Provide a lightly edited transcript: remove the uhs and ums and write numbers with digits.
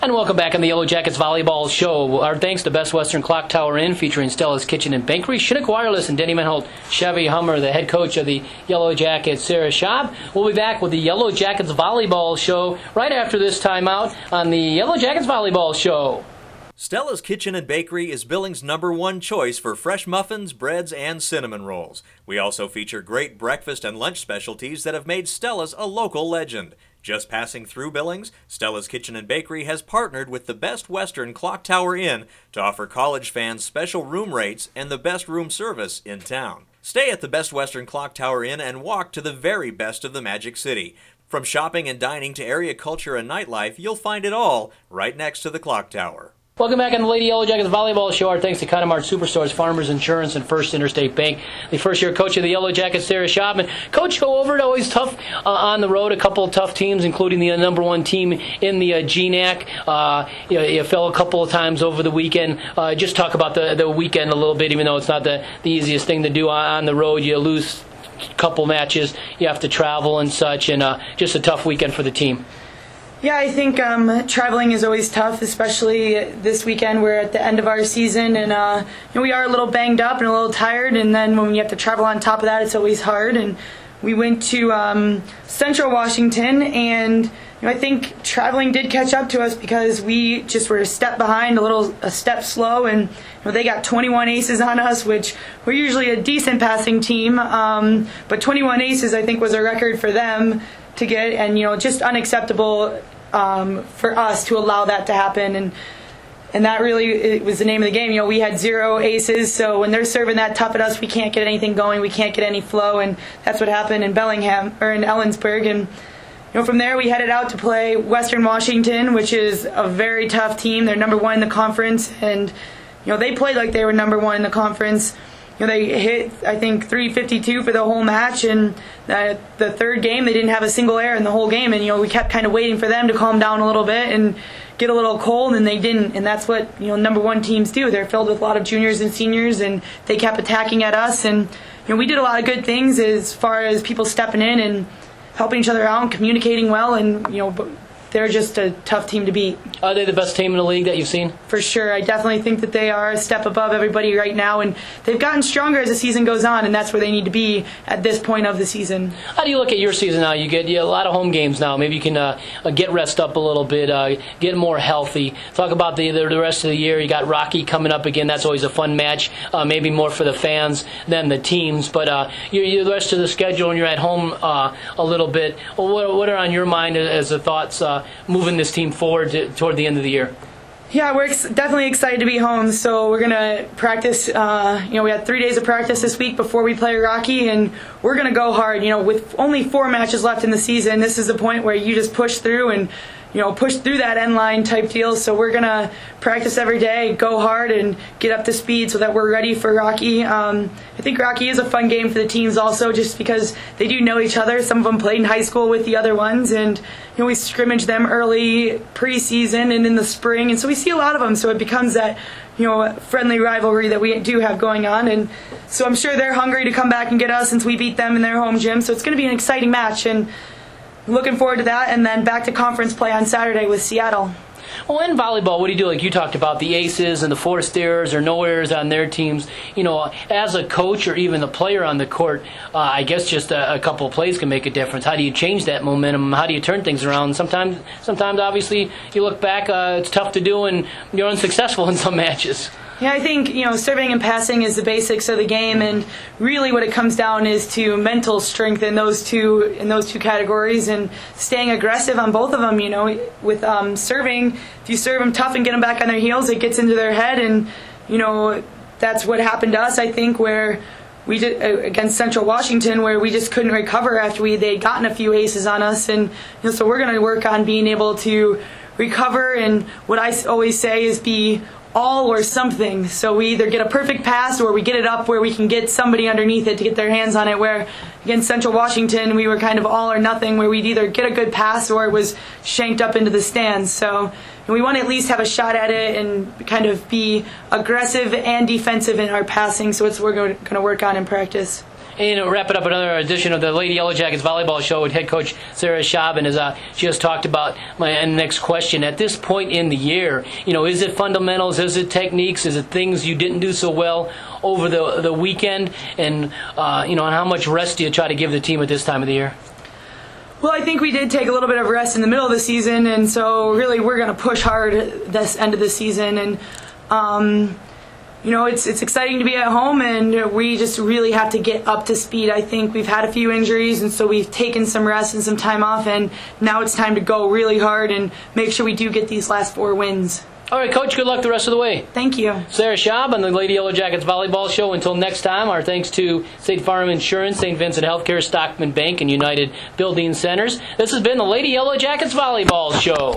And welcome back on the Yellow Jackets Volleyball Show. Our thanks to Best Western Clock Tower Inn, featuring Stella's Kitchen and Bakery, Chinook Wireless, and Denny Menholt Chevy Hummer, the head coach of the Yellow Jackets, Sarah Schaub. We'll be back with the Yellow Jackets Volleyball Show right after this timeout on the Yellow Jackets Volleyball Show. Stella's Kitchen and Bakery is Billings' #1 choice for fresh muffins, breads, and cinnamon rolls. We also feature great breakfast and lunch specialties that have made Stella's a local legend. Just passing through Billings, Stella's Kitchen and Bakery has partnered with the Best Western Clock Tower Inn to offer college fans special room rates and the best room service in town. Stay at the Best Western Clock Tower Inn and walk to the very best of the Magic City. From shopping and dining to area culture and nightlife, you'll find it all right next to the Clock Tower. Welcome back on the Lady Yellow Jackets Volleyball Show. Our thanks to Connemart Superstores, Farmers Insurance, and First Interstate Bank. The first-year coach of the Yellow Jackets, Sarah Schaub. And Coach, go over it. Always tough on the road. A couple of tough teams, including the #1 team in the GNAC. You fell a couple of times over the weekend. Just talk about the weekend a little bit, even though it's not the easiest thing to do on the road. You lose a couple matches. You have to travel and such, and just a tough weekend for the team. Yeah, I think traveling is always tough, especially this weekend. We're at the end of our season, and we are a little banged up and a little tired, and then when you have to travel on top of that, it's always hard. And we went to Central Washington, and I think traveling did catch up to us because we just were a step behind, a step slow, and they got 21 aces on us, which we're usually a decent passing team, but 21 aces I think was a record for them to get, and just unacceptable for us to allow that to happen, and that really it was the name of the game. We had 0 aces, so when they're serving that tough at us, we can't get anything going, we can't get any flow, and that's what happened in Bellingham or in Ellensburg. And from there we headed out to play Western Washington, which is a very tough team. They're #1 in the conference, and they played like they were #1 in the conference. They hit, I think, 352 for the whole match, and the third game they didn't have a single error in the whole game, and we kept kind of waiting for them to calm down a little bit and get a little cold, and they didn't, and that's what #1 teams do. They're filled with a lot of juniors and seniors, and they kept attacking at us, and we did a lot of good things as far as people stepping in and helping each other out and communicating well, and they're just a tough team to beat. Are they the best team in the league that you've seen? For sure. I definitely think that they are a step above everybody right now, and they've gotten stronger as the season goes on, and that's where they need to be at this point of the season. How do you look at your season now? You get a lot of home games now. Maybe you can get rest up a little bit, get more healthy. Talk about the rest of the year. You got Rocky coming up again. That's always a fun match, maybe more for the fans than the teams. But you're the rest of the schedule, and you're at home a little bit. Well, what are on your mind as the thoughts moving this team forward toward the end of the year? Yeah, we're definitely excited to be home, so we're going to practice. We had 3 days of practice this week before we play Rocky, and we're going to go hard. With only 4 matches left in the season, this is the point where you just push through and push through that end line type deal. So we're going to practice every day, go hard, and get up to speed so that we're ready for Rocky. I think Rocky is a fun game for the teams also, just because they do know each other. Some of them played in high school with the other ones, and we scrimmage them early preseason and in the spring, and so we see a lot of them. So it becomes that friendly rivalry that we do have going on, and so I'm sure they're hungry to come back and get us since we beat them in their home gym. So it's going to be an exciting match, and looking forward to that, and then back to conference play on Saturday with Seattle. Well, in volleyball, what do you do? Like you talked about the aces and the forced errors or no errors on their teams. As a coach or even a player on the court, I guess just a couple of plays can make a difference. How do you change that momentum? How do you turn things around? Sometimes obviously, you look back, it's tough to do, and you're unsuccessful in some matches. Yeah, I think, serving and passing is the basics of the game, and really what it comes down is to mental strength in those two categories, and staying aggressive on both of them. With serving, if you serve them tough and get them back on their heels, it gets into their head, and that's what happened to us, I think, where we did against Central Washington, where we just couldn't recover after they'd gotten a few aces on us, and so we're going to work on being able to recover, and what I always say is be all or something. So we either get a perfect pass or we get it up where we can get somebody underneath it to get their hands on it, where against Central Washington we were kind of all or nothing, where we'd either get a good pass or it was shanked up into the stands. So we want to at least have a shot at it and kind of be aggressive and defensive in our passing, so it's what we're going to work on in practice. And wrap it up another edition of the Lady Yellow Jackets Volleyball Show with head coach Sarah Schaub. And as she just talked about, my next question, at this point in the year, is it fundamentals, is it techniques, is it things you didn't do so well over the weekend? And, and how much rest do you try to give the team at this time of the year? Well, I think we did take a little bit of rest in the middle of the season, and so really we're going to push hard this end of the season. And it's exciting to be at home, and we just really have to get up to speed. I think we've had a few injuries, and so we've taken some rest and some time off, and now it's time to go really hard and make sure we do get these last 4 wins. All right, Coach, good luck the rest of the way. Thank you. Sarah Schaub on the Lady Yellow Jackets Volleyball Show. Until next time, our thanks to State Farm Insurance, St. Vincent Healthcare, Stockman Bank, and United Building Centers. This has been the Lady Yellow Jackets Volleyball Show.